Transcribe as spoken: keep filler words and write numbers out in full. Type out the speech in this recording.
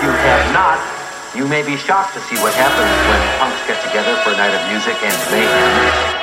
you have not, you may be shocked to see what happens when punks get together for a night of music and mayhem.